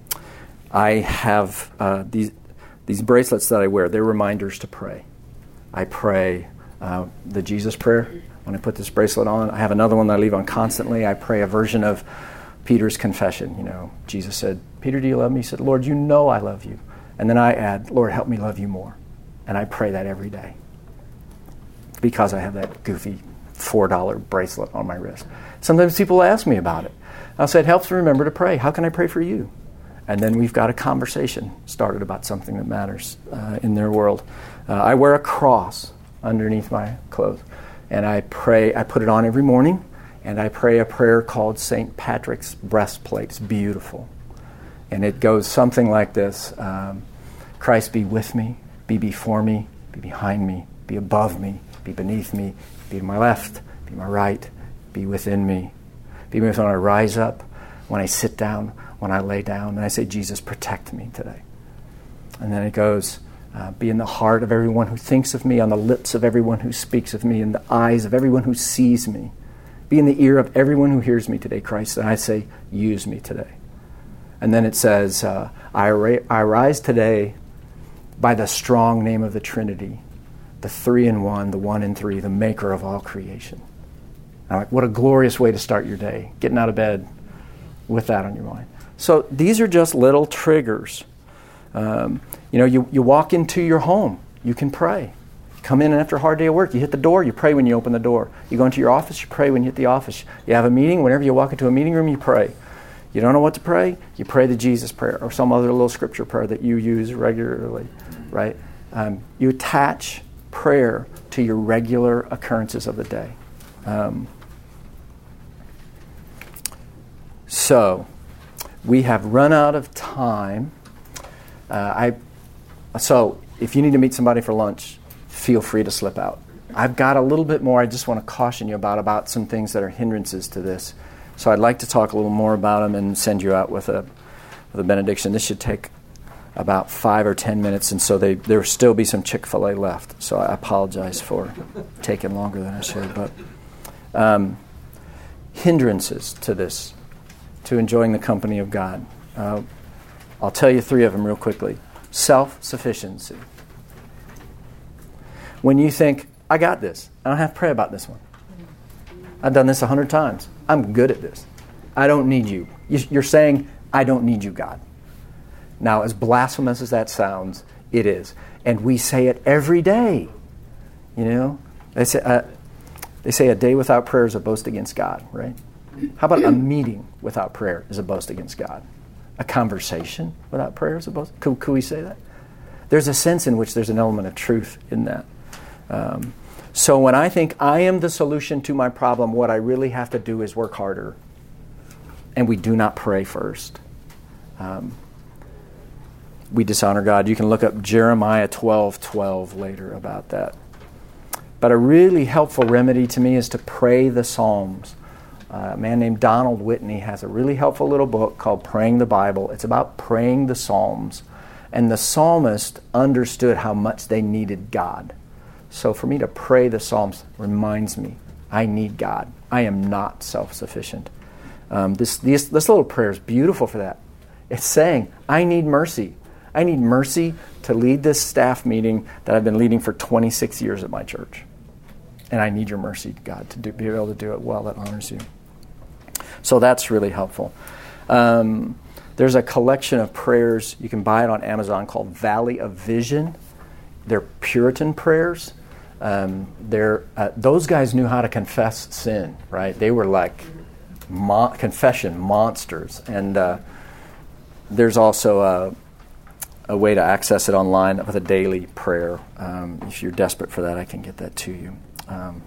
I have uh, these these bracelets that I wear. They're reminders to pray. I pray uh, the Jesus prayer. When I put this bracelet on, I have another one that I leave on constantly. I pray a version of Peter's confession. You know, Jesus said, Peter, do you love me? He said, Lord, you know I love you. And then I add, Lord, help me love you more. And I pray that every day because I have that goofy four dollar bracelet on my wrist. Sometimes people ask me about it. I'll say, it helps me remember to pray. How can I pray for you? And then we've got a conversation started about something that matters uh, in their world. Uh, I wear a cross underneath my clothes. And I pray, I put it on every morning, and I pray a prayer called Saint Patrick's Breastplate. It's beautiful. And it goes something like this. Um, Christ be with me, be before me, be behind me, be above me, be beneath me, be to my left, be my right, be within me. Be with me when I rise up, when I sit down, when I lay down. And I say, Jesus, protect me today. And then it goes... Uh, be in the heart of everyone who thinks of me, on the lips of everyone who speaks of me, in the eyes of everyone who sees me. Be in the ear of everyone who hears me today, Christ. And I say, use me today. And then it says, uh, I, ra- I rise today by the strong name of the Trinity, the three in one, the one in three, the maker of all creation. I'm like, what a glorious way to start your day, getting out of bed with that on your mind. So these are just little triggers. Um, you know, you, you walk into your home, you can pray. You come in after a hard day of work, you hit the door, you pray when you open the door. You go into your office, you pray when you hit the office. You have a meeting, whenever you walk into a meeting room, you pray. You don't know what to pray, you pray the Jesus prayer or some other little scripture prayer that you use regularly, right? Um, you attach prayer to your regular occurrences of the day. Um, so, we have run out of time. Uh, I so if you need to meet somebody for lunch, feel free to slip out. I've got a little bit more I just want to caution you about, about some things that are hindrances to this. So I'd like to talk a little more about them and send you out with a, with a benediction. This should take about five or ten minutes, and so they, there will still be some Chick-fil-A left. So I apologize for taking longer than I should. But um, hindrances to this, to enjoying the company of God. Uh, I'll tell you three of them real quickly. Self-sufficiency. When you think, I got this. I don't have to pray about this one. I've done this a hundred times. I'm good at this. I don't need you. You're saying, I don't need you, God. Now, as blasphemous as that sounds, it is. And we say it every day. You know? They say, uh, they say a day without prayer is a boast against God, right? How about a meeting without prayer is a boast against God? A conversation without prayer is a boast? Could, could we say that? There's a sense in which there's an element of truth in that. Um, so when I think I am the solution to my problem, what I really have to do is work harder. And we do not pray first. Um, we dishonor God. You can look up Jeremiah twelve twelve later about that. But a really helpful remedy to me is to pray the Psalms. Uh, a man named Donald Whitney has a really helpful little book called Praying the Bible. It's about praying the Psalms. And the psalmist understood how much they needed God. So for me to pray the Psalms reminds me, I need God. I am not self-sufficient. Um, this, this, this little prayer is beautiful for that. It's saying, I need mercy. I need mercy to lead this staff meeting that I've been leading for twenty-six years at my church. And I need your mercy, God, to do, be able to do it well that honors you. So that's really helpful. Um, there's a collection of prayers. You can buy it on Amazon called Valley of Vision. They're Puritan prayers. Um, they're, uh, those guys knew how to confess sin, right? They were like mo- confession monsters. And uh, there's also a, a way to access it online with a daily prayer. Um, if you're desperate for that, I can get that to you. Um,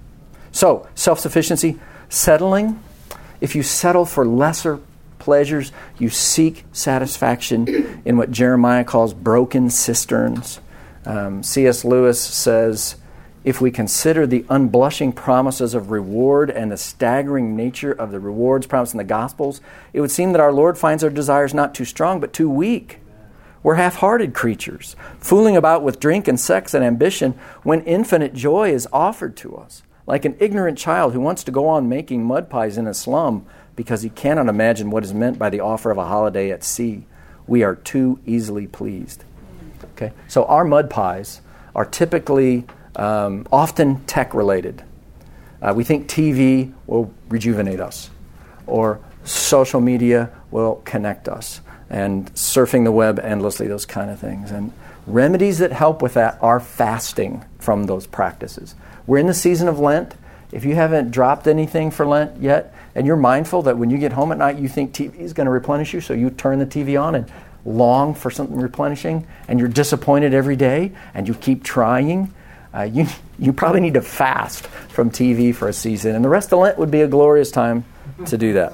so, self-sufficiency, settling. If you settle for lesser pleasures, you seek satisfaction in what Jeremiah calls broken cisterns. Um, C S Lewis says, if we consider the unblushing promises of reward and the staggering nature of the rewards promised in the Gospels, it would seem that our Lord finds our desires not too strong, but too weak. We're half-hearted creatures, fooling about with drink and sex and ambition when infinite joy is offered to us, like an ignorant child who wants to go on making mud pies in a slum because he cannot imagine what is meant by the offer of a holiday at sea. We are too easily pleased. Okay, so our mud pies are typically um, often tech-related. Uh, we think T V will rejuvenate us, or social media will connect us, and surfing the web endlessly, those kind of things. And remedies that help with that are fasting from those practices. We're in the season of Lent. If you haven't dropped anything for Lent yet, and you're mindful that when you get home at night, you think T V is going to replenish you, so you turn the T V on and long for something replenishing, and you're disappointed every day, and you keep trying, uh, you you probably need to fast from T V for a season. And the rest of Lent would be a glorious time to do that.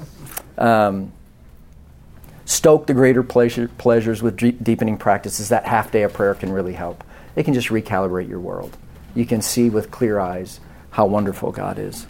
Um, stoke the greater pleasure, pleasures with deep, deepening practices. That half day of prayer can really help. It can just recalibrate your world. You can see with clear eyes how wonderful God is.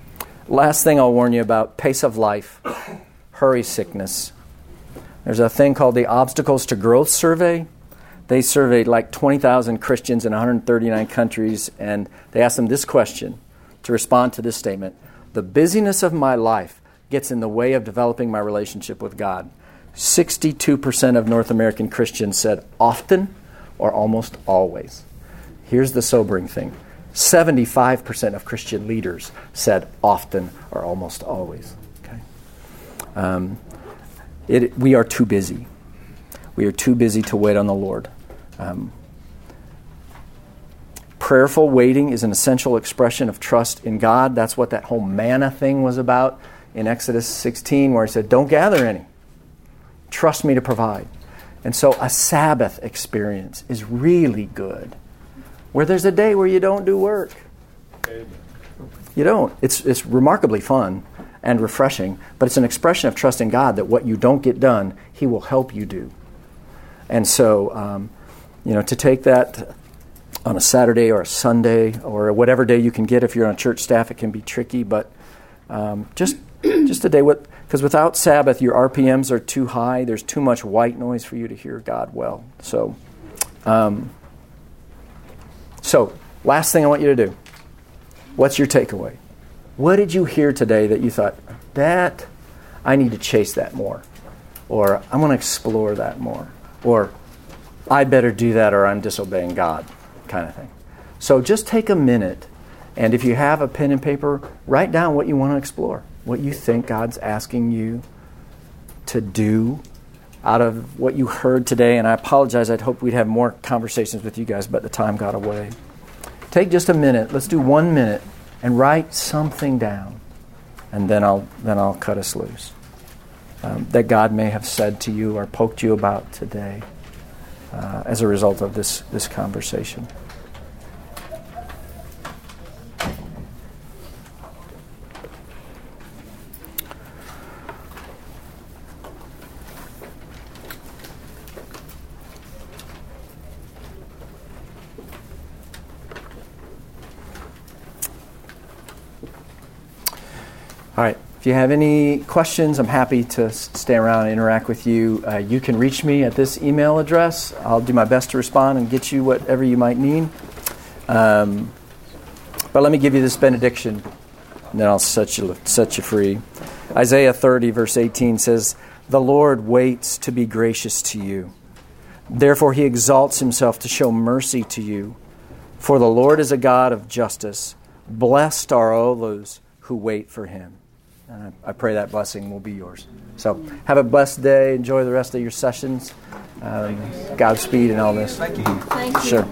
Last thing I'll warn you about, pace of life, hurry sickness. There's a thing called the Obstacles to Growth Survey. They surveyed like twenty thousand Christians in one hundred thirty-nine countries, and they asked them this question to respond to this statement: the busyness of my life gets in the way of developing my relationship with God. sixty-two percent of North American Christians said often or almost always. Here's the sobering thing. seventy-five percent of Christian leaders said often or almost always. Okay. Um, It, we are too busy. We are too busy to wait on the Lord. Um, prayerful waiting is an essential expression of trust in God. That's what that whole manna thing was about in Exodus sixteen, where he said, don't gather any. Trust me to provide. And so a Sabbath experience is really good. where there's a day where you don't do work. You don't. It's it's remarkably fun and refreshing, but it's an expression of trusting God that what you don't get done, He will help you do. And so, um, you know, to take that on a Saturday or a Sunday or whatever day you can get, if you're on church staff, it can be tricky, but um, just just a day, with because without Sabbath, your R P Ms are too high. There's too much white noise for you to hear God well. So, um, so last thing I want you to do. What's your takeaway? What did you hear today that you thought, that, I need to chase that more? Or, I'm going to explore that more? Or, I better do that or I'm disobeying God, kind of thing. So just take a minute, and if you have a pen and paper, write down what you want to explore, what you think God's asking you to do out of what you heard today. And I apologize, I'd hoped we'd have more conversations with you guys, but the time got away. Take just a minute, let's do one minute, and write something down, and then I'll then I'll cut us loose. Um, that God may have said to you or poked you about today uh, as a result of this this conversation. All right. If you have any questions, I'm happy to stay around and interact with you. Uh, you can reach me at this email address. I'll do my best to respond and get you whatever you might need. Um, but let me give you this benediction, and then I'll set you, set you free. Isaiah thirty, verse eighteen says, "The Lord waits to be gracious to you. Therefore he exalts himself to show mercy to you. For the Lord is a God of justice. Blessed are all those who wait for him." And I pray that blessing will be yours. So have a blessed day. Enjoy the rest of your sessions. Um, Godspeed and all this. Thank you. Thank you. Sure.